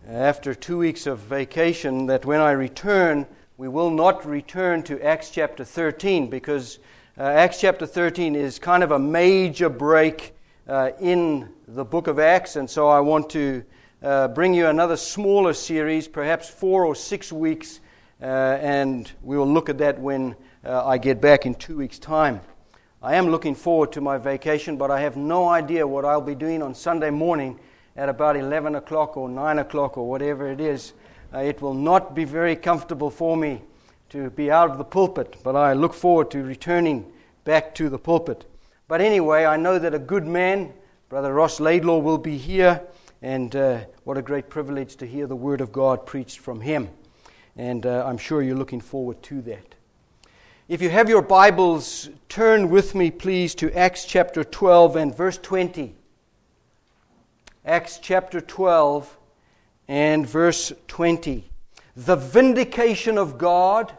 after 2 weeks of vacation that when I return, we will not return to Acts chapter 13 because Acts chapter 13 is kind of a major break in the book of Acts, and so I want to bring you another smaller series, perhaps 4 or 6 weeks, and we will look at that when I get back in 2 weeks' time. I am looking forward to my vacation, but I have no idea what I'll be doing on Sunday morning at about 11 o'clock or 9 o'clock or whatever it is. It will not be very comfortable for me to be out of the pulpit, but I look forward to returning back to the pulpit. But anyway, I know that a good man, Brother Ross Laidlaw, will be here, and what a great privilege to hear the Word of God preached from him. And I'm sure you're looking forward to that. If you have your Bibles, turn with me, please, to Acts chapter 12 and verse 20. Acts chapter 12 and verse 20. The vindication of God,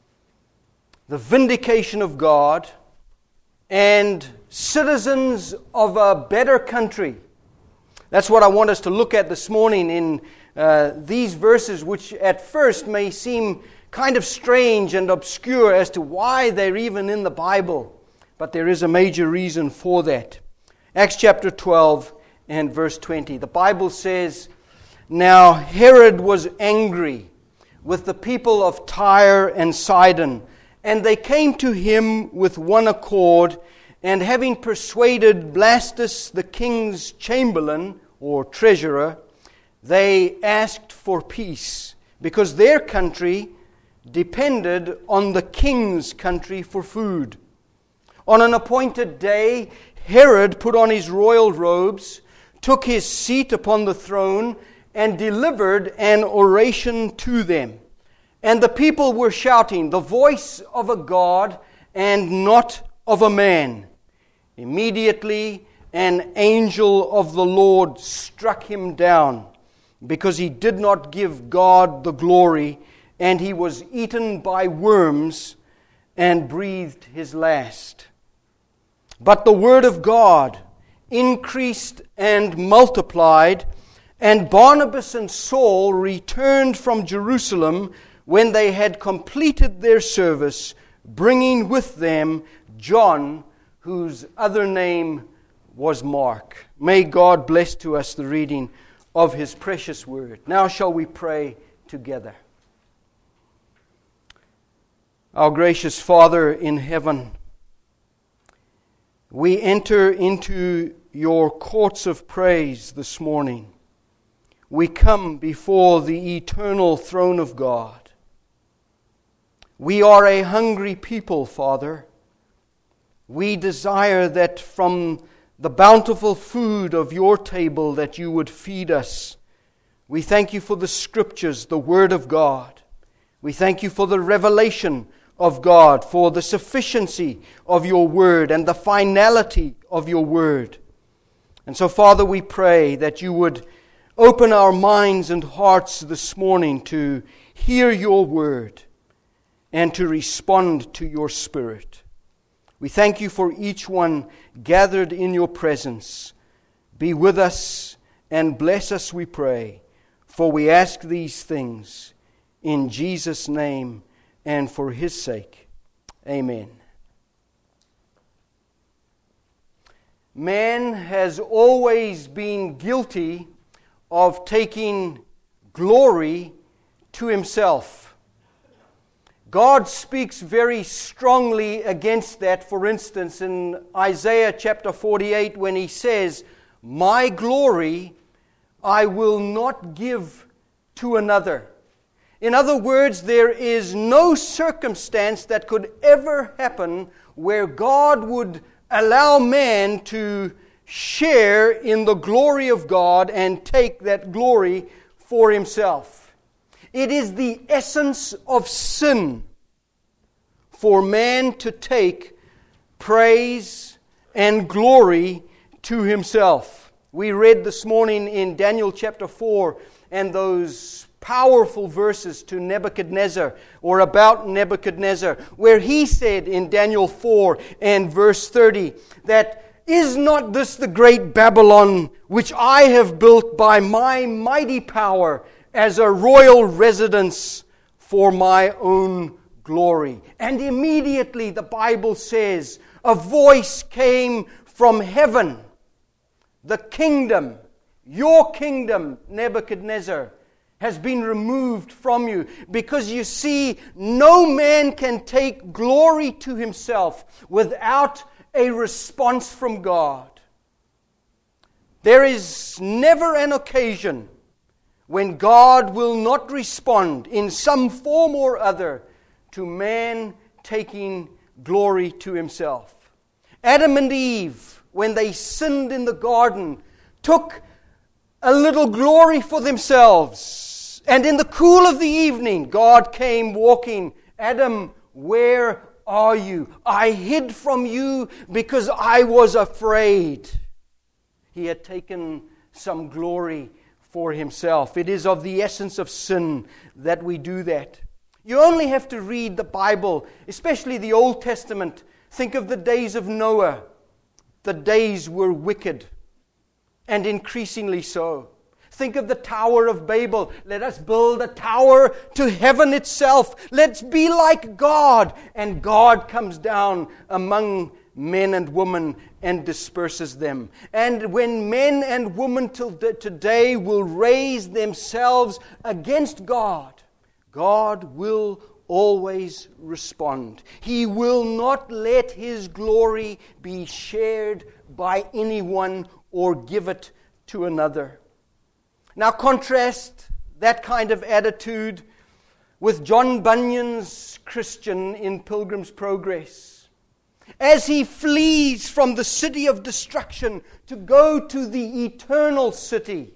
and citizens of a better country. That's what I want us to look at this morning in these verses, which at first may seem kind of strange and obscure as to why they're even in the Bible. But there is a major reason for that. Acts chapter 12 and verse 20. The Bible says, "Now Herod was angry with the people of Tyre and Sidon, and they came to him with one accord, and having persuaded Blastus the king's chamberlain, or treasurer, they asked for peace, because their country depended on the king's country for food. On an appointed day, Herod put on his royal robes, took his seat upon the throne, and delivered an oration to them. And the people were shouting, 'The voice of a God and not of a man.' Immediately an angel of the Lord struck him down, because he did not give God the glory, and he was eaten by worms and breathed his last. But the word of God increased and multiplied, and Barnabas and Saul returned from Jerusalem when they had completed their service, bringing with them John, whose other name was Mark." May God bless to us the reading of His precious word. Now shall we pray together. Our gracious Father in heaven, we enter into your courts of praise this morning. We come before the eternal throne of God. We are a hungry people, Father. We desire that from the bountiful food of your table that you would feed us. We thank you for the Scriptures, the Word of God. We thank you for the revelation of God, for the sufficiency of your Word and the finality of your Word. And so, Father, we pray that you would open our minds and hearts this morning to hear your Word and to respond to your Spirit. We thank you for each one gathered in your presence. Be with us and bless us, we pray, for we ask these things in Jesus' name and for His sake. Amen. Man has always been guilty of taking glory to himself. God speaks very strongly against that, for instance, in Isaiah chapter 48, when He says, "My glory I will not give to another." In other words, there is no circumstance that could ever happen where God would allow man to share in the glory of God and take that glory for himself. It is the essence of sin for man to take praise and glory to himself. We read this morning in Daniel chapter 4 and those powerful verses to Nebuchadnezzar, or about Nebuchadnezzar, where he said in Daniel 4 and verse 30 that "Is not this the great Babylon, which I have built by my mighty power as a royal residence for my own glory?" And immediately, the Bible says, a voice came from heaven. "The kingdom, your kingdom, Nebuchadnezzar, has been removed from you." Because you see, no man can take glory to himself without a response from God. There is never an occasion when God will not respond in some form or other to man taking glory to himself. Adam and Eve, when they sinned in the garden, took a little glory for themselves. And in the cool of the evening, God came walking. "Adam, where are you? I hid from you because I was afraid." He had taken some glory for himself. It is of the essence of sin that we do that. You only have to read the Bible, especially the Old Testament. Think of the days of Noah. The days were wicked, and increasingly so. Think of the Tower of Babel. Let us build a tower to heaven itself. Let's be like God. And God comes down among men and women and disperses them. And when men and women today will raise themselves against God, God will always respond. He will not let His glory be shared by anyone or give it to another. Now contrast that kind of attitude with John Bunyan's Christian in Pilgrim's Progress. As he flees from the city of destruction to go to the eternal city,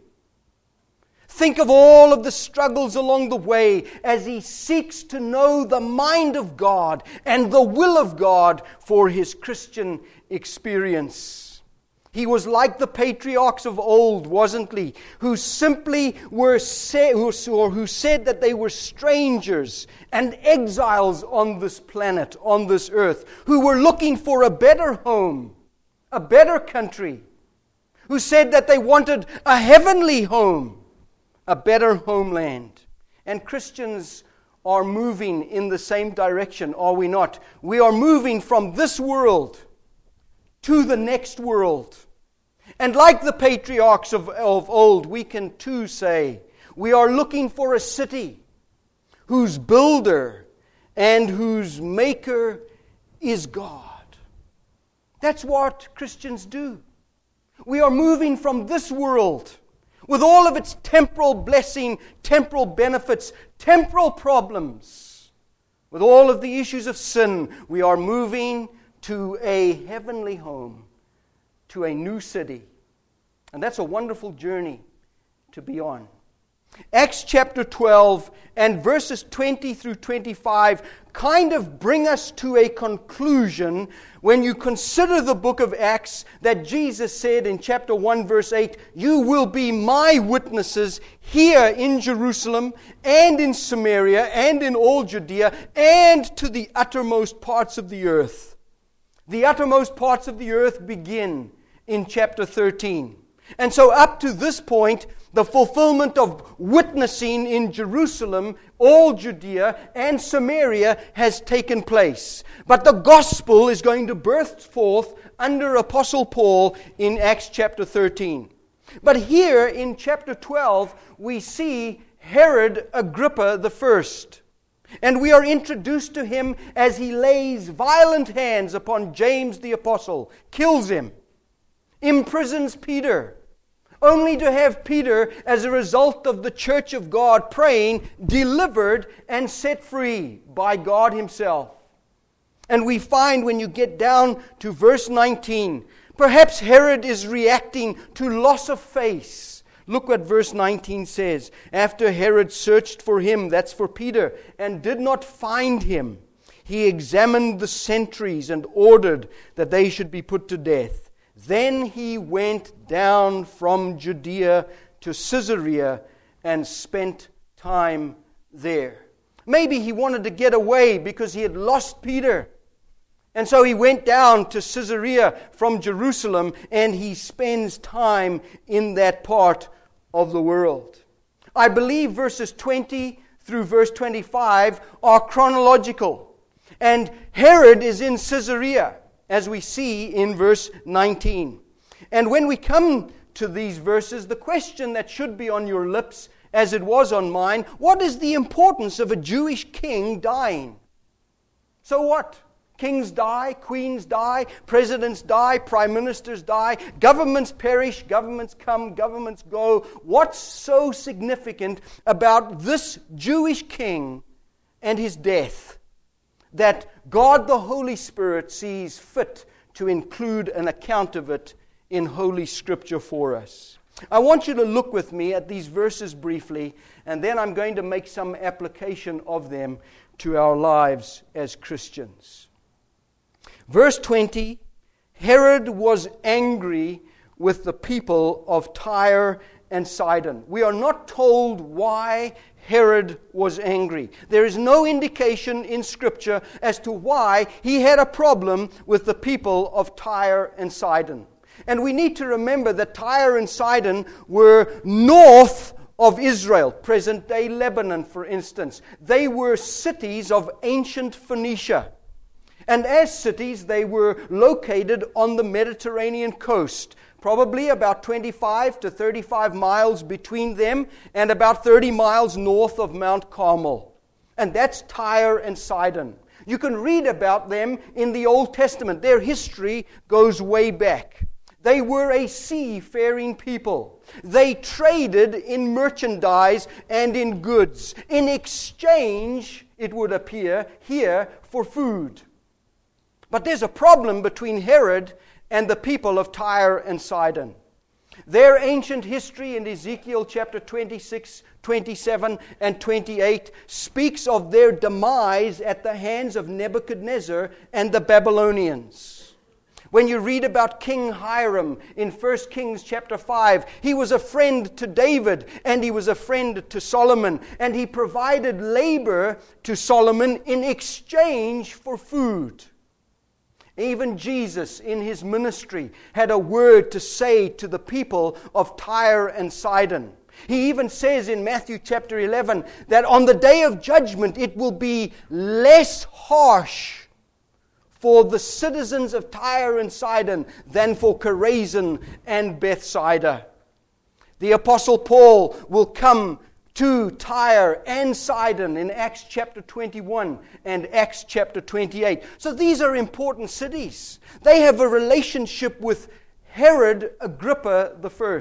think of all of the struggles along the way as he seeks to know the mind of God and the will of God for his Christian experience. He was like the patriarchs of old, wasn't he? Who simply who said that they were strangers and exiles on this planet, on this earth, who were looking for a better home, a better country, who said that they wanted a heavenly home, a better homeland. And Christians are moving in the same direction, are we not? We are moving from this world to the next world. And like the patriarchs of old, we can too say, we are looking for a city whose builder and whose maker is God. That's what Christians do. We are moving from this world with all of its temporal blessing, temporal benefits, temporal problems, with all of the issues of sin. We are moving to a heavenly home, to a new city. And that's a wonderful journey to be on. Acts chapter 12 and verses 20 through 25 kind of bring us to a conclusion when you consider the book of Acts that Jesus said in chapter 1 verse 8, "You will be my witnesses here in Jerusalem and in Samaria and in all Judea and to the uttermost parts of the earth." The uttermost parts of the earth begin in chapter 13. And so up to this point, the fulfillment of witnessing in Jerusalem, all Judea and Samaria has taken place. But the gospel is going to burst forth under Apostle Paul in Acts chapter 13. But here in chapter 12, we see Herod Agrippa I. And we are introduced to him as he lays violent hands upon James the apostle, kills him, imprisons Peter, only to have Peter, as a result of the church of God praying, delivered and set free by God Himself. And we find when you get down to verse 19, perhaps Herod is reacting to loss of face. Look what verse 19 says. "After Herod searched for him," that's for Peter, "and did not find him, he examined the sentries and ordered that they should be put to death. Then he went down from Judea to Caesarea and spent time there." Maybe he wanted to get away because he had lost Peter. And so he went down to Caesarea from Jerusalem, and he spends time in that part of the world. I believe verses 20 through verse 25 are chronological. And Herod is in Caesarea, as we see in verse 19. And when we come to these verses, the question that should be on your lips, as it was on mine, what is the importance of a Jewish king dying? So what? Kings die, queens die, presidents die, prime ministers die, governments perish, governments come, governments go. What's so significant about this Jewish king and his death that God the Holy Spirit sees fit to include an account of it in Holy Scripture for us? I want you to look with me at these verses briefly, and then I'm going to make some application of them to our lives as Christians. Verse 20, Herod was angry with the people of Tyre and Sidon. We are not told why Herod was angry. There is no indication in Scripture as to why he had a problem with the people of Tyre and Sidon. And we need to remember that Tyre and Sidon were north of Israel, present-day Lebanon, for instance. They were cities of ancient Phoenicia. And as cities, they were located on the Mediterranean coast, probably about 25 to 35 miles between them and about 30 miles north of Mount Carmel. And that's Tyre and Sidon. You can read about them in the Old Testament. Their history goes way back. They were a seafaring people. They traded in merchandise and in goods. In exchange, it would appear, here for food. But there's a problem between Herod and the people of Tyre and Sidon. Their ancient history in Ezekiel chapter 26, 27, and 28 speaks of their demise at the hands of Nebuchadnezzar and the Babylonians. When you read about King Hiram in 1 Kings chapter 5, he was a friend to David and he was a friend to Solomon, and he provided labor to Solomon in exchange for food. Even Jesus in his ministry had a word to say to the people of Tyre and Sidon. He even says in Matthew chapter 11 that on the day of judgment it will be less harsh for the citizens of Tyre and Sidon than for Chorazin and Bethsaida. The Apostle Paul will come to Tyre and Sidon in Acts chapter 21 and Acts chapter 28. So these are important cities. They have a relationship with Herod Agrippa I.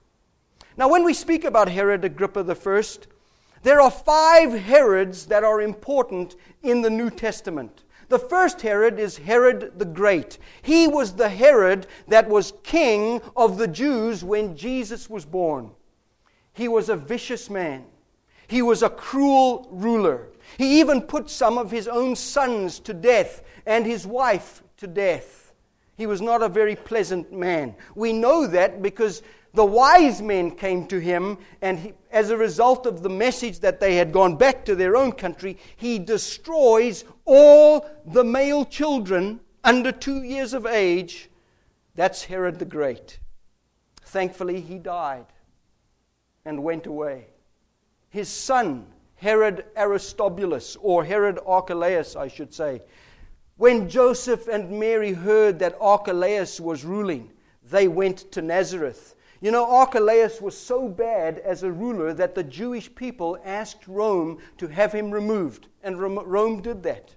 Now when we speak about Herod Agrippa I, there are 5 Herods that are important in the New Testament. The first Herod is Herod the Great. He was the Herod that was king of the Jews when Jesus was born. He was a vicious man. He was a cruel ruler. He even put some of his own sons to death and his wife to death. He was not a very pleasant man. We know that because the wise men came to him, and as a result of the message that they had gone back to their own country, he destroys all the male children under 2 years of age. That's Herod the Great. Thankfully, he died and went away. His son, Herod Aristobulus, or Herod Archelaus, I should say, when Joseph and Mary heard that Archelaus was ruling, they went to Nazareth. You know, Archelaus was so bad as a ruler that the Jewish people asked Rome to have him removed, and Rome did that.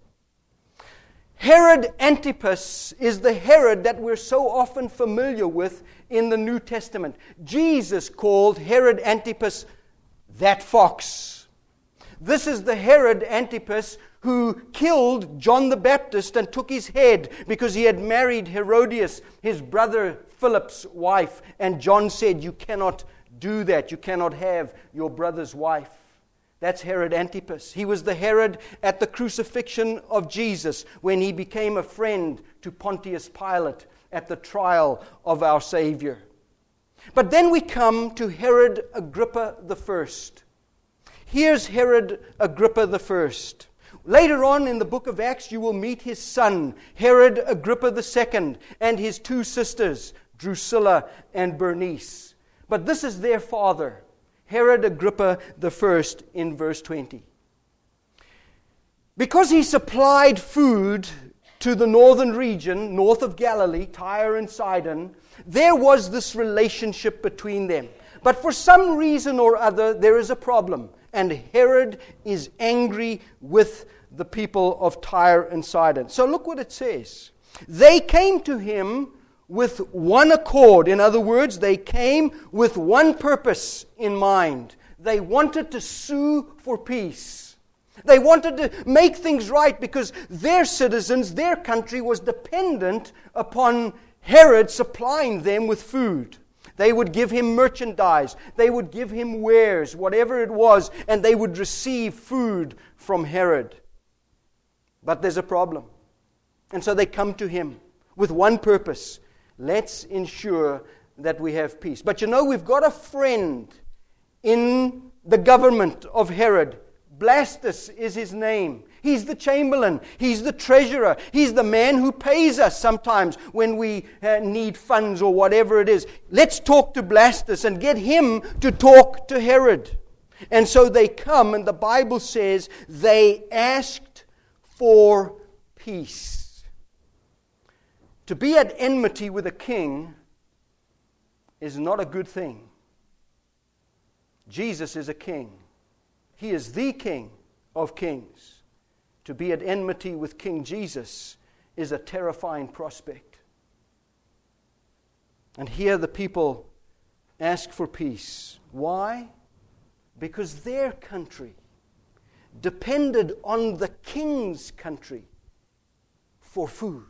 Herod Antipas is the Herod that we're so often familiar with in the New Testament. Jesus called Herod Antipas that fox. This is the Herod Antipas who killed John the Baptist and took his head because he had married Herodias, his brother Philip's wife. And John said, "You cannot do that. You cannot have your brother's wife." That's Herod Antipas. He was the Herod at the crucifixion of Jesus when he became a friend to Pontius Pilate at the trial of our Savior. But then we come to Herod Agrippa I. Here's Herod Agrippa I. Later on in the book of Acts, you will meet his son, Herod Agrippa II, and his two sisters, Drusilla and Bernice. But this is their father, Herod Agrippa I, in verse 20. Because he supplied food to the northern region, north of Galilee, Tyre and Sidon, there was this relationship between them. But for some reason or other, there is a problem. And Herod is angry with the people of Tyre and Sidon. So look what it says. They came to him with one accord. In other words, they came with one purpose in mind. They wanted to sue for peace. They wanted to make things right because their citizens, their country was dependent upon Herod supplying them with food. They would give him merchandise. They would give him wares, whatever it was, and they would receive food from Herod. But there's a problem. And so they come to him with one purpose. Let's ensure that we have peace. But you know, we've got a friend in the government of Herod. Blastus is his name. He's the chamberlain. He's the treasurer. He's the man who pays us sometimes when we need funds or whatever it is. Let's talk to Blastus and get him to talk to Herod. And so they come, and the Bible says they asked for peace. To be at enmity with a king is not a good thing. Jesus is a king. He is the King of kings. To be at enmity with King Jesus is a terrifying prospect. And here the people ask for peace. Why? Because their country depended on the king's country for food.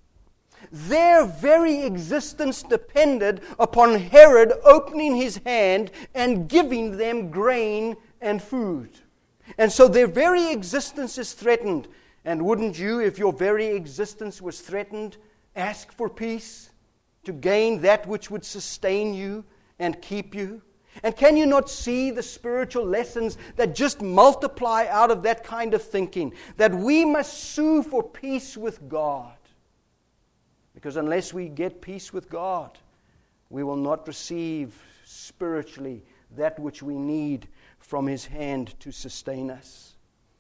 Their very existence depended upon Herod opening his hand and giving them grain and food. And so their very existence is threatened. And wouldn't you, if your very existence was threatened, ask for peace to gain that which would sustain you and keep you? And can you not see the spiritual lessons that just multiply out of that kind of thinking? That we must sue for peace with God. Because unless we get peace with God, we will not receive spiritually that which we need from His hand to sustain us.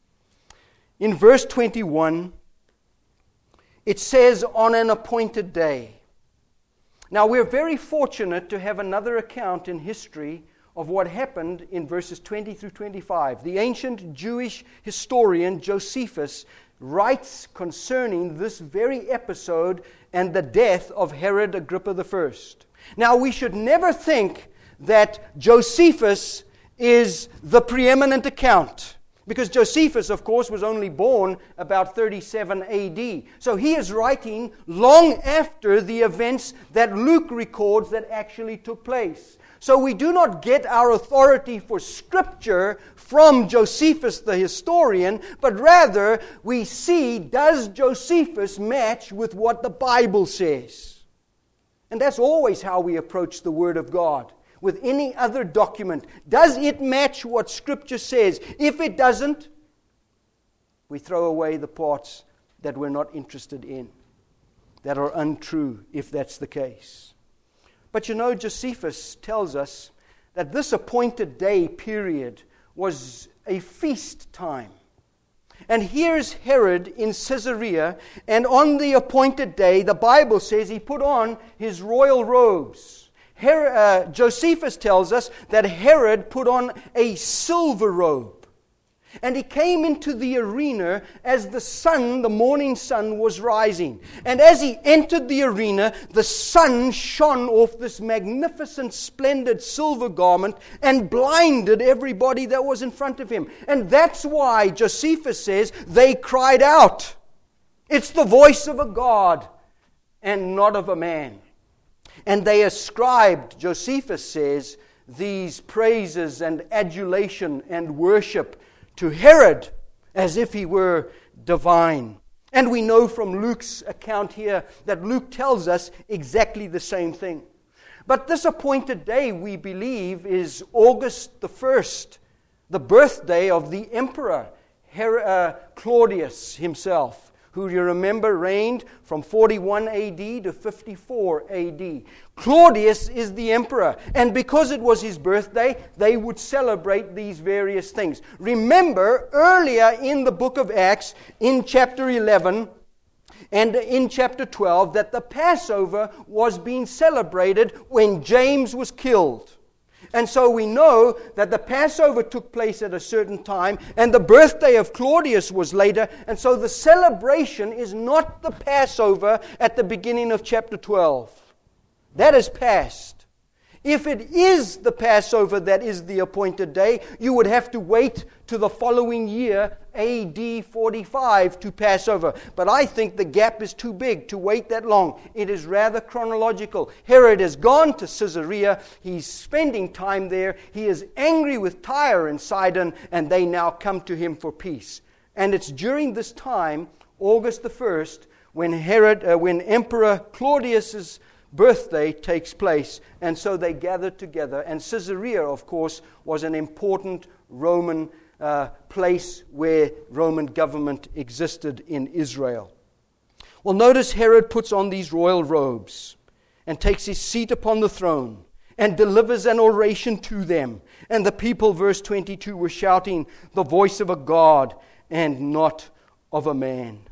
In verse 21, it says, on an appointed day. Now, we're very fortunate to have another account in history of what happened in verses 20 through 25. The ancient Jewish historian Josephus writes concerning this very episode and the death of Herod Agrippa I. Now, we should never think that Josephus is the preeminent account, because Josephus, of course, was only born about 37 AD. So he is writing long after the events that Luke records that actually took place. So we do not get our authority for Scripture from Josephus the historian, but rather we see, does Josephus match with what the Bible says? And that's always how we approach the Word of God. With any other document, does it match what Scripture says? If it doesn't, we throw away the parts that we're not interested in, that are untrue, if that's the case. But you know, Josephus tells us that this appointed day period was a feast time. And here's Herod in Caesarea, and on the appointed day, the Bible says he put on his royal robes. Josephus tells us that Herod put on a silver robe. And he came into the arena as the sun, the morning sun, was rising. And as he entered the arena, the sun shone off this magnificent, splendid silver garment and blinded everybody that was in front of him. And that's why Josephus says they cried out. It's the voice of a God and not of a man. And they ascribed, Josephus says, these praises and adulation and worship to Herod as if he were divine. And we know from Luke's account here that Luke tells us exactly the same thing. But this appointed day, we believe, is August the 1st, the birthday of the Emperor Claudius himself, who you remember reigned from 41 AD to 54 AD. Claudius is the emperor, and because it was his birthday, they would celebrate these various things. Remember, earlier in the book of Acts, in chapter 11 and in chapter 12, that the Passover was being celebrated when James was killed. And so we know that the Passover took place at a certain time, and the birthday of Claudius was later, and so the celebration is not the Passover at the beginning of chapter 12. That is past. If it is the Passover that is the appointed day, you would have to wait to the following year, AD 45, to Passover. But I think the gap is too big to wait that long. It is rather chronological. Herod has gone to Caesarea. He's spending time there. He is angry with Tyre and Sidon, and they now come to him for peace. And it's during this time, August the 1st, when Emperor Claudius's birthday takes place, and so they gathered together. And Caesarea, of course, was an important Roman place where Roman government existed in Israel. Well, notice Herod puts on these royal robes and takes his seat upon the throne and delivers an oration to them. And the people, verse 22, were shouting, "The voice of a God and not of a man."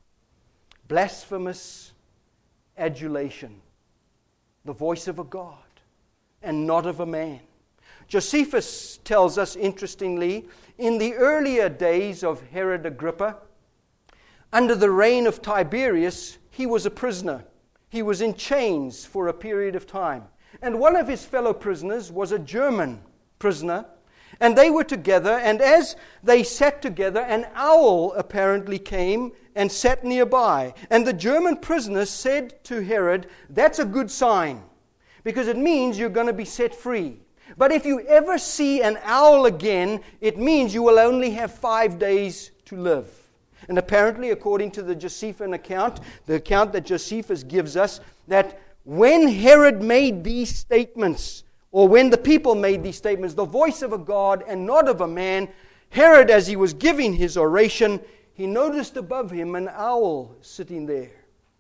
Blasphemous adulation. The voice of a God and not of a man. Josephus tells us, interestingly, in the earlier days of Herod Agrippa, under the reign of Tiberius, he was a prisoner. He was in chains for a period of time. And one of his fellow prisoners was a German prisoner. And they were together, and as they sat together, an owl apparently came and sat nearby. And the German prisoner said to Herod, "That's a good sign, because it means you're going to be set free. But if you ever see an owl again, it means you will only have 5 days to live." And apparently, according to the Josephine account, the account that Josephus gives us, that when Herod made these statements, or when the people made these statements, the voice of a God and not of a man, Herod, as he was giving his oration, he noticed above him an owl sitting there.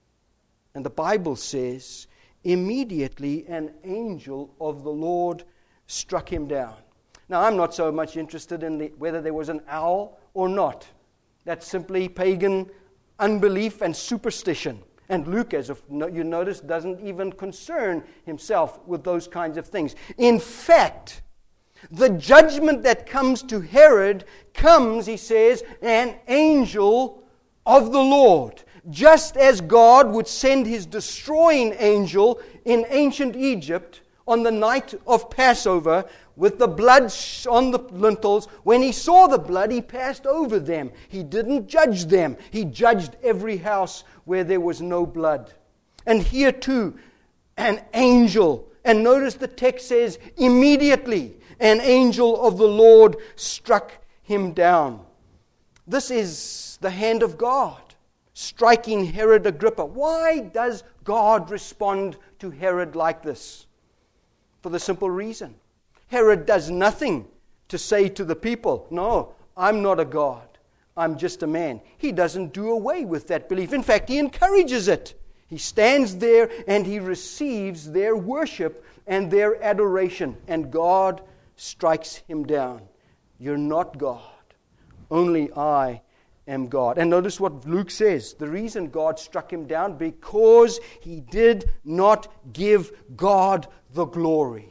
And the Bible says, immediately an angel of the Lord struck him down. Now, I'm not so much interested in whether there was an owl or not. That's simply pagan unbelief and superstition. And Luke, as you notice, doesn't even concern himself with those kinds of things. In fact, the judgment that comes to Herod comes, he says, an angel of the Lord. Just as God would send his destroying angel in ancient Egypt on the night of Passover with the blood on the lintels. When he saw the blood, he passed over them. He didn't judge them. He judged every house where there was no blood. And here too, an angel. And notice the text says, immediately an angel of the Lord struck him down. This is the hand of God striking Herod Agrippa. Why does God respond to Herod like this? For the simple reason, Herod does nothing to say to the people, "No, I'm not a God. I'm just a man." He doesn't do away with that belief. In fact, he encourages it. He stands there and he receives their worship and their adoration. And God strikes him down. "You're not God. Only I am God." And notice what Luke says. The reason God struck him down, because he did not give God the glory.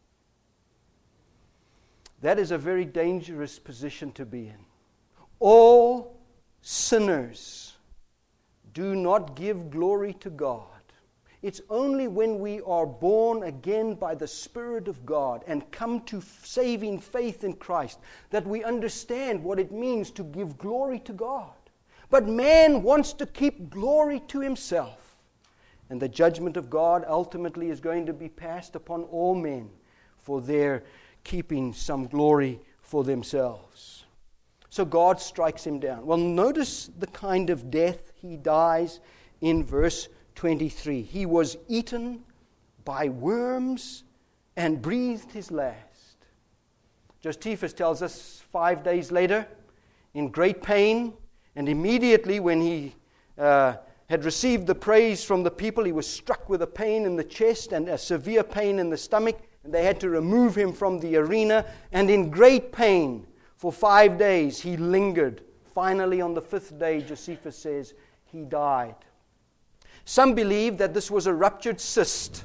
That is a very dangerous position to be in. All sinners do not give glory to God. It's only when we are born again by the Spirit of God and come to saving faith in Christ that we understand what it means to give glory to God. But man wants to keep glory to himself. And the judgment of God ultimately is going to be passed upon all men for their keeping some glory for themselves. So God strikes him down. Well, notice the kind of death he dies in verse 23. He was eaten by worms and breathed his last. Josephus tells us 5 days later, in great pain, and immediately when he had received the praise from the people, he was struck with a pain in the chest and a severe pain in the stomach, and they had to remove him from the arena, and in great pain for 5 days he lingered. Finally, on the 5th day, Josephus says, he died. Some believe that this was a ruptured cyst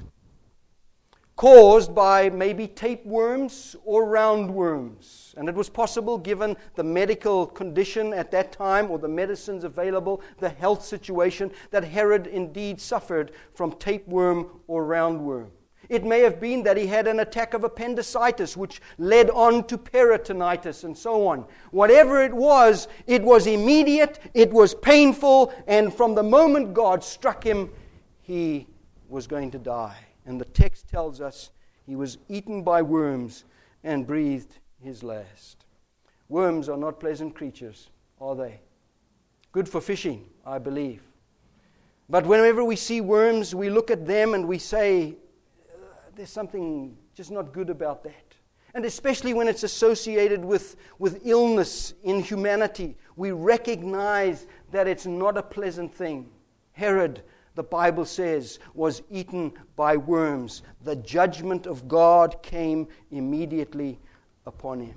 caused by maybe tapeworms or roundworms. And it was possible, given the medical condition at that time or the medicines available, the health situation, that Herod indeed suffered from tapeworm or roundworm. It may have been that he had an attack of appendicitis, which led on to peritonitis and so on. Whatever it was immediate, it was painful, and from the moment God struck him, he was going to die. And the text tells us he was eaten by worms and breathed his last. Worms are not pleasant creatures, are they? Good for fishing, I believe. But whenever we see worms, we look at them and we say, there's something just not good about that. And especially when it's associated with illness in humanity, we recognize that it's not a pleasant thing. Herod, the Bible says, was eaten by worms. The judgment of God came immediately upon him.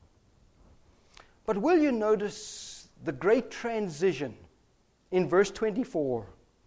But will you notice the great transition in verse 24?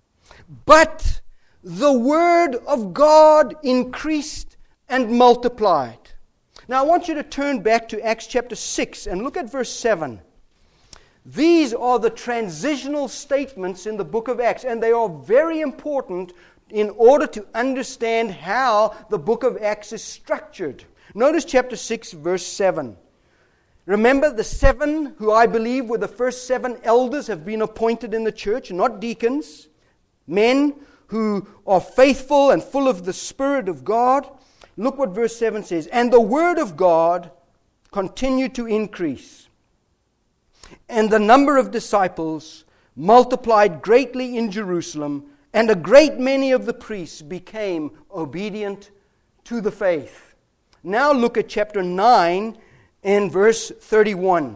But the word of God increased and multiplied. Now I want you to turn back to Acts chapter 6 and look at verse 7. These are the transitional statements in the book of Acts, and they are very important in order to understand how the book of Acts is structured. Notice chapter 6, verse 7. Remember, the 7 who I believe were the first 7 elders have been appointed in the church, not deacons, men who are faithful and full of the Spirit of God. Look what verse 7 says. And the word of God continued to increase, and the number of disciples multiplied greatly in Jerusalem, and a great many of the priests became obedient to the faith. Now look at chapter 9 and verse 31.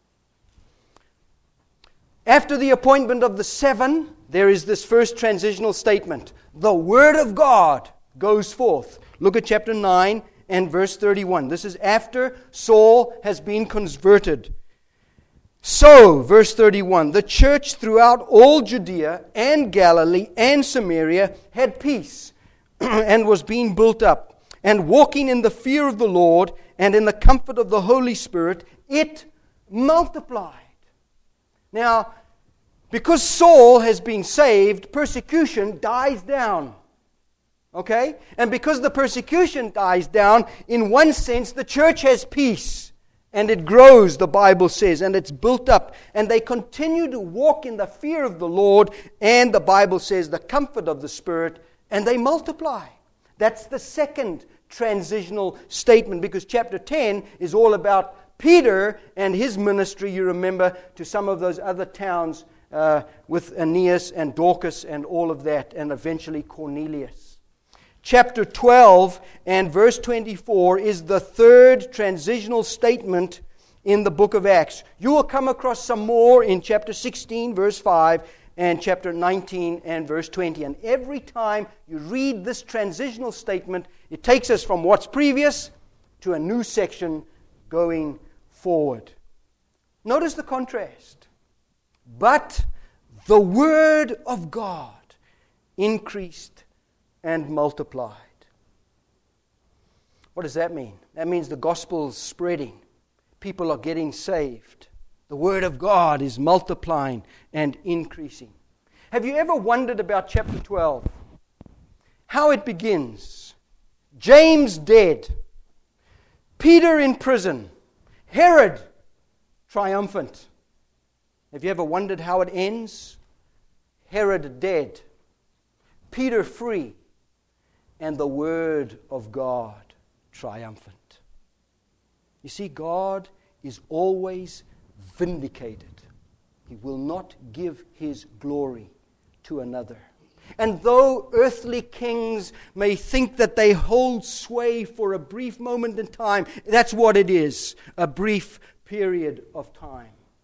After the appointment of the 7, there is this first transitional statement. The word of God goes forth. Look at chapter 9 and verse 31. This is after Saul has been converted. So, verse 31, the church throughout all Judea and Galilee and Samaria had peace and was being built up, and walking in the fear of the Lord and in the comfort of the Holy Spirit, it multiplied. Now, because Saul has been saved, persecution dies down. Okay? And because the persecution dies down, in one sense, the church has peace. And it grows, the Bible says, and it's built up. And they continue to walk in the fear of the Lord, and the Bible says, the comfort of the Spirit, and they multiply. That's the second transitional statement, because chapter 10 is all about Peter and his ministry, you remember, to some of those other towns with Aeneas and Dorcas and all of that, and eventually Cornelius. Chapter 12 and verse 24 is the third transitional statement in the book of Acts. You will come across some more in chapter 16, verse 5, and chapter 19 and verse 20. And every time you read this transitional statement, it takes us from what's previous to a new section going forward. Notice the contrast. But the word of God increased and multiplied. What does that mean? That means the gospel's spreading. People are getting saved. The word of God is multiplying and increasing. Have you ever wondered about chapter 12? How it begins. James dead. Peter in prison. Herod triumphant. Have you ever wondered how it ends? Herod dead. Peter free. And the word of God triumphant. You see, God is always vindicated. He will not give His glory to another. And though earthly kings may think that they hold sway for a brief moment in time, that's what it is, a brief period of time.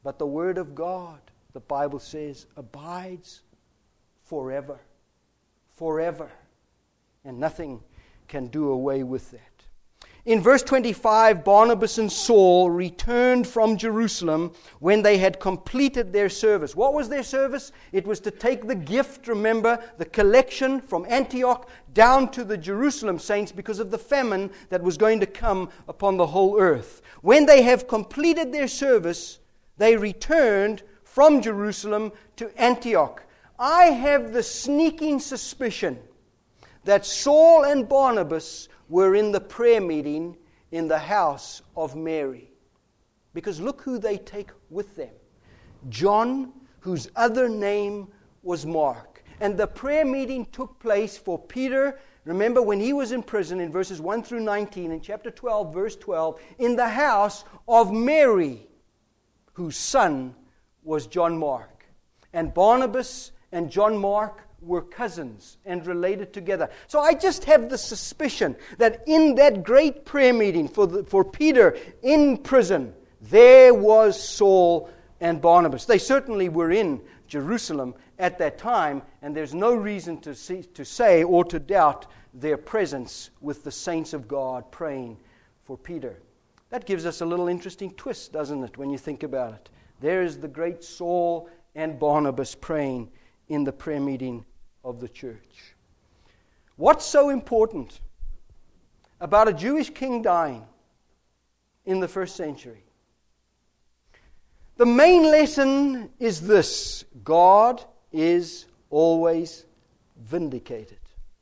But the Word of God, the Bible says, abides forever. Forever. And nothing can do away with that. In verse 25, Barnabas and Saul returned from Jerusalem when they had completed their service. What was their service? It was to take the gift, remember, the collection from Antioch down to the Jerusalem saints because of the famine that was going to come upon the whole earth. When they have completed their service, they returned from Jerusalem to Antioch. I have the sneaking suspicion that Saul and Barnabas were in the prayer meeting in the house of Mary. Because look who they take with them. John, whose other name was Mark. And the prayer meeting took place for Peter, remember when he was in prison in verses 1 through 19, in chapter 12, verse 12, in the house of Mary, whose son was John Mark. And Barnabas and John Mark were cousins and related together. So I just have the suspicion that in that great prayer meeting for Peter in prison, there was Saul and Barnabas. They certainly were in Jerusalem at that time, and there's no reason to say or to doubt their presence with the saints of God praying for Peter. That gives us a little interesting twist, doesn't it, when you think about it? There is the great Saul and Barnabas praying in the prayer meeting of the church. What's so important about a Jewish king dying in the first century? The main lesson is this: God is always vindicated.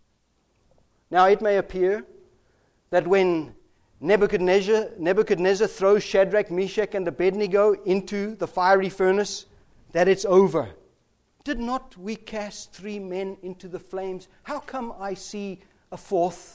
Now, it may appear that when Nebuchadnezzar throws Shadrach, Meshach, and Abednego into the fiery furnace, that it's over. Did not we cast 3 men into the flames? How come I see a 4th?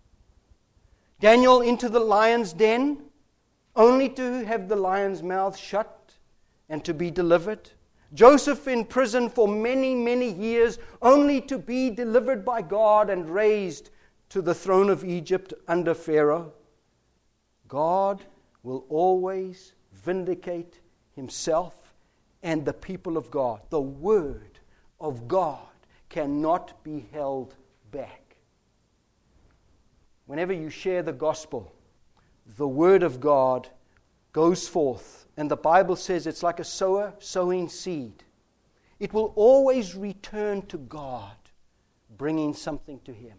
Daniel into the lion's den, only to have the lion's mouth shut and to be delivered. Joseph in prison for many, many years, only to be delivered by God and raised to the throne of Egypt under Pharaoh. God will always vindicate Himself and the people of God. The Word of God cannot be held back. Whenever you share the gospel, the Word of God goes forth. And the Bible says it's like a sower sowing seed. It will always return to God, bringing something to Him.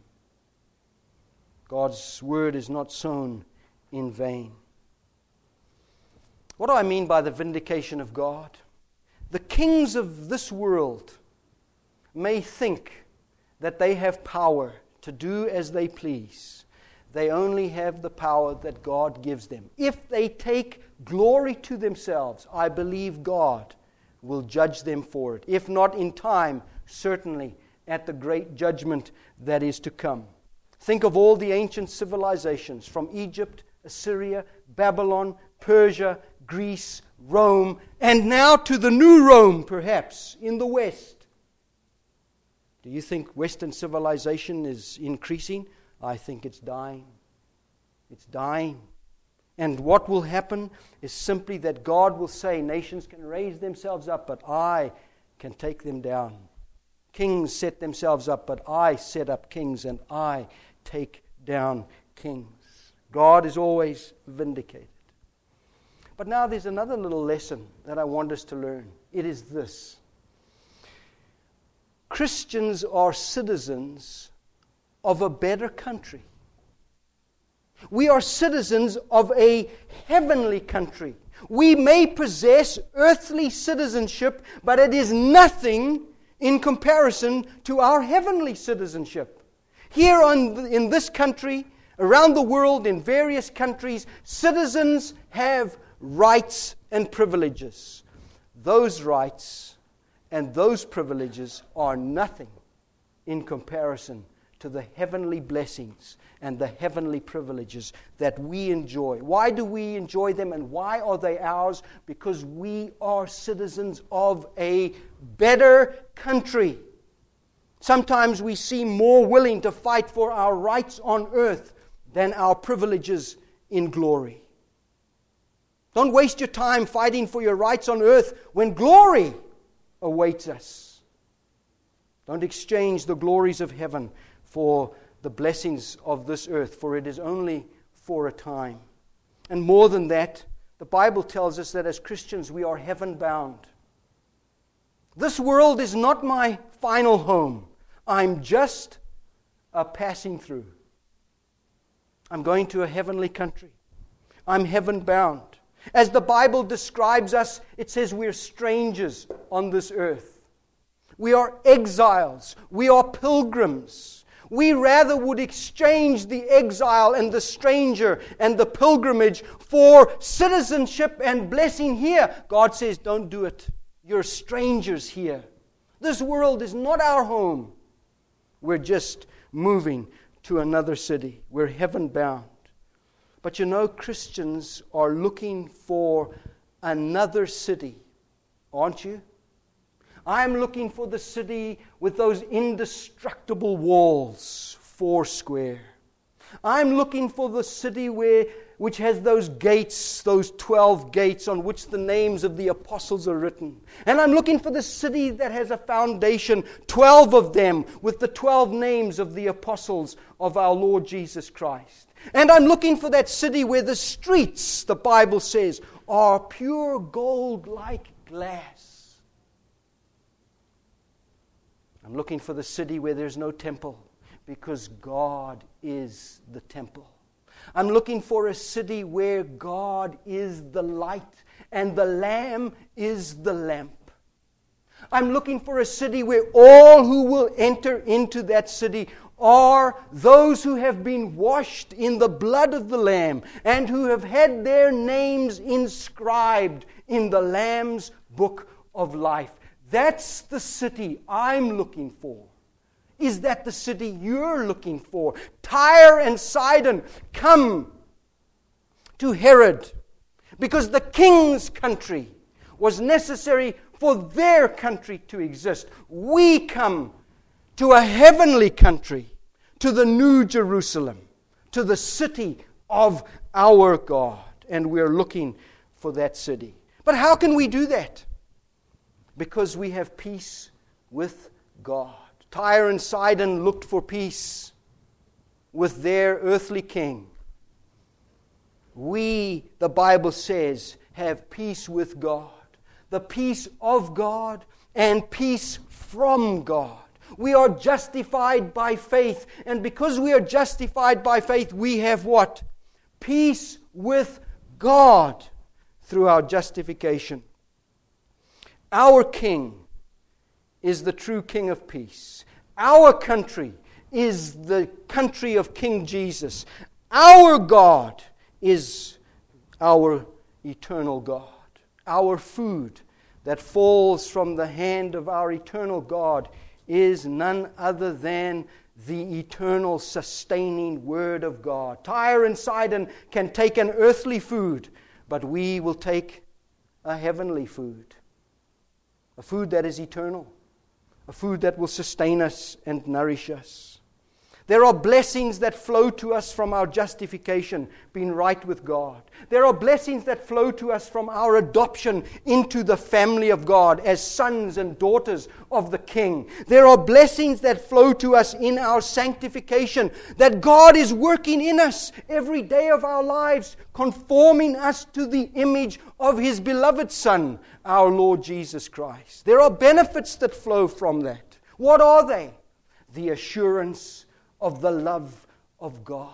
God's Word is not sown in vain. What do I mean by the vindication of God? The kings of this world may think that they have power to do as they please. They only have the power that God gives them. If they take glory to themselves, I believe God will judge them for it. If not in time, certainly at the great judgment that is to come. Think of all the ancient civilizations from Egypt, Assyria, Babylon, Persia, Greece, Rome, and now to the new Rome, perhaps, in the West. Do you think Western civilization is increasing? I think it's dying. It's dying. And what will happen is simply that God will say, nations can raise themselves up, but I can take them down. Kings set themselves up, but I set up kings, and I take down kings. God is always vindicated. But now there's another little lesson that I want us to learn. It is this. Christians are citizens of a better country. We are citizens of a heavenly country. We may possess earthly citizenship, but it is nothing in comparison to our heavenly citizenship. Here in this country, around the world, in various countries, citizens have rights and privileges. Those rights and those privileges are nothing in comparison to the heavenly blessings and the heavenly privileges that we enjoy. Why do we enjoy them, and why are they ours? Because we are citizens of a better country. Sometimes we seem more willing to fight for our rights on earth than our privileges in glory. Don't waste your time fighting for your rights on earth when glory awaits us. Don't exchange the glories of heaven for the blessings of this earth, for it is only for a time. And more than that, the Bible tells us that as Christians we are heaven-bound. This world is not my final home. I'm just a passing through. I'm going to a heavenly country. I'm heaven-bound. As the Bible describes us, it says we're strangers on this earth. We are exiles. We are pilgrims. We rather would exchange the exile and the stranger and the pilgrimage for citizenship and blessing here. God says, don't do it. You're strangers here. This world is not our home. We're just moving to another city. We're heaven-bound. But you know, Christians are looking for another city, aren't you? I'm looking for the city with those indestructible walls, 4 square. I'm looking for the city which has those gates, those 12 gates on which the names of the apostles are written. And I'm looking for the city that has a foundation, 12 of them, with the 12 names of the apostles of our Lord Jesus Christ. And I'm looking for that city where the streets, the Bible says, are pure gold like glass. I'm looking for the city where there's no temple, because God is the temple. I'm looking for a city where God is the light and the Lamb is the lamp. I'm looking for a city where all who will enter into that city are those who have been washed in the blood of the Lamb and who have had their names inscribed in the Lamb's book of life. That's the city I'm looking for. Is that the city you're looking for? Tyre and Sidon come to Herod because the king's country was necessary for their country to exist. We come to a heavenly country, to the New Jerusalem, to the city of our God, and we're looking for that city. But how can we do that? Because we have peace with God. Tyre and Sidon looked for peace with their earthly king. We, the Bible says, have peace with God. The peace of God and peace from God. We are justified by faith. And because we are justified by faith, we have what? Peace with God through our justification. Our King is the true King of peace. Our country is the country of King Jesus. Our God is our eternal God. Our food that falls from the hand of our eternal God is none other than the eternal sustaining Word of God. Tyre and Sidon can take an earthly food, but we will take a heavenly food. A food that is eternal. A food that will sustain us and nourish us. There are blessings that flow to us from our justification, being right with God. There are blessings that flow to us from our adoption into the family of God as sons and daughters of the King. There are blessings that flow to us in our sanctification, that God is working in us every day of our lives, conforming us to the image of His beloved Son, our Lord Jesus Christ. There are benefits that flow from that. What are they? The assurance of the love of God.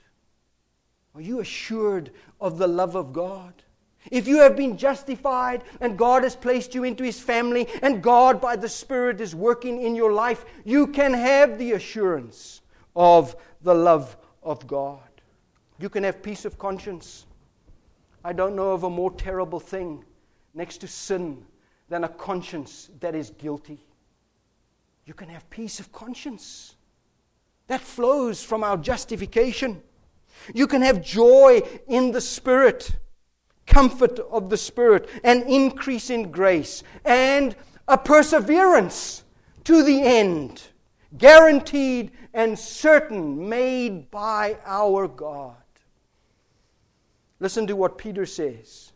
Are you assured of the love of God? If you have been justified and God has placed you into His family and God by the Spirit is working in your life, you can have the assurance of the love of God. You can have peace of conscience. I don't know of a more terrible thing next to sin than a conscience that is guilty. You can have peace of conscience. That flows from our justification. You can have joy in the Spirit, comfort of the Spirit, an increase in grace, and a perseverance to the end, guaranteed and certain, made by our God. Listen to what Peter says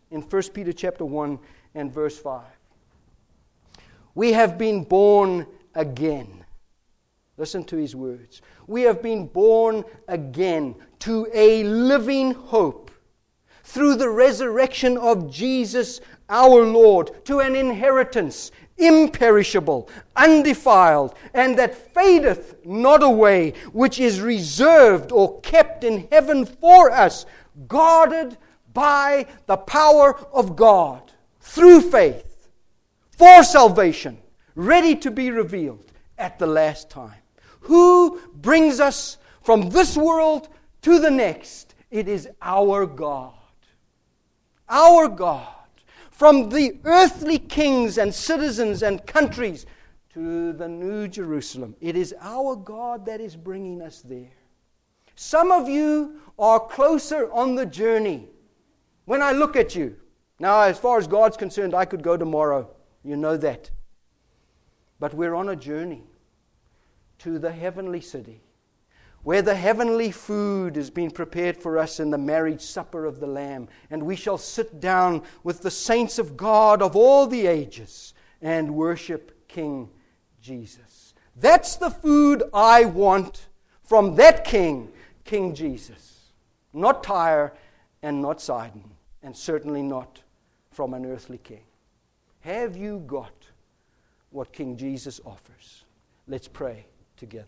in 1 Peter chapter 1 and verse 5. We have been born again. Listen to his words. We have been born again to a living hope through the resurrection of Jesus our Lord, to an inheritance imperishable, undefiled, and that fadeth not away, which is reserved or kept in heaven for us, guarded by the power of God, through faith, for salvation, ready to be revealed at the last time. Who brings us from this world to the next? It is our God. Our God. From the earthly kings and citizens and countries to the New Jerusalem. It is our God that is bringing us there. Some of you are closer on the journey. When I look at you, now as far as God's concerned, I could go tomorrow. You know that. But we're on a journey to the heavenly city, where the heavenly food is being prepared for us in the marriage supper of the Lamb. And we shall sit down with the saints of God of all the ages and worship King Jesus. That's the food I want from that King, King Jesus. Not Tyre and not Sidon, and certainly not from an earthly king. Have you got what King Jesus offers? Let's pray together.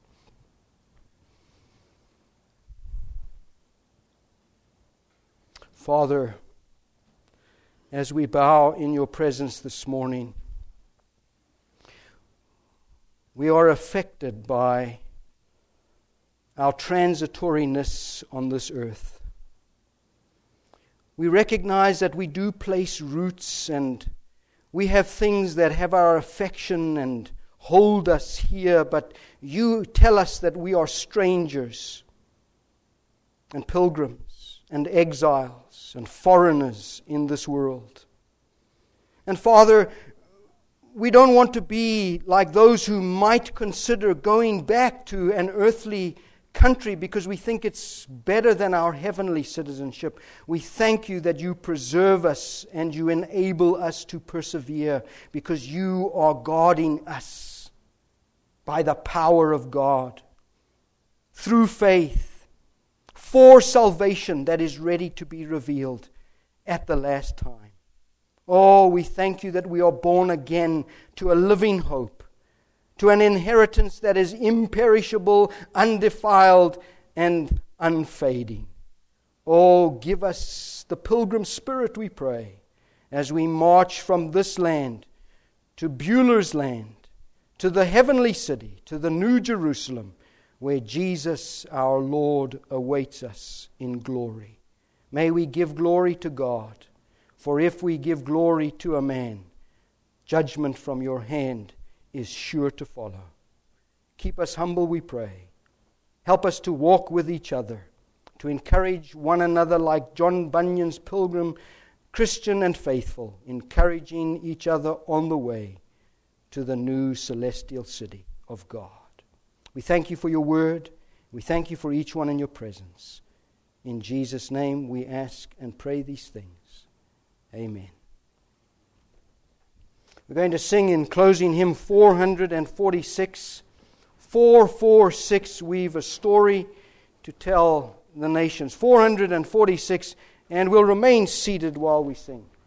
Father, as we bow in your presence this morning, we are affected by our transitoriness on this earth. We recognize that we do place roots and we have things that have our affection and hold us here, but you tell us that we are strangers and pilgrims and exiles and foreigners in this world. And Father, we don't want to be like those who might consider going back to an earthly country because we think it's better than our heavenly citizenship. We thank you that you preserve us and you enable us to persevere because you are guarding us by the power of God through faith for salvation that is ready to be revealed at the last time. Oh, we thank you that we are born again to a living hope, to an inheritance that is imperishable, undefiled, and unfading. Oh, give us the pilgrim spirit, we pray, as we march from this land to Beulah's land, to the heavenly city, to the New Jerusalem, where Jesus, our Lord, awaits us in glory. May we give glory to God, for if we give glory to a man, judgment from your hand is sure to follow. Keep us humble, we pray. Help us to walk with each other, to encourage one another like John Bunyan's pilgrim, Christian and faithful, encouraging each other on the way to the new celestial city of God. We thank you for your word. We thank you for each one in your presence. In Jesus' name we ask and pray these things. Amen. We're going to sing in closing hymn 446. 446, we've a story to tell the nations. 446, and we'll remain seated while we sing.